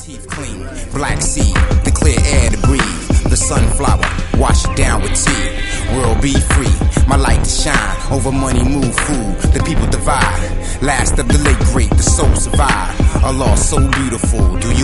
teeth clean, black seed, the clear air to breathe. The sunflower, wash it down with tea. World be free, my light to shine. Over money, move food, the people divide. Last of the late great, the soul survive. Allah so beautiful, do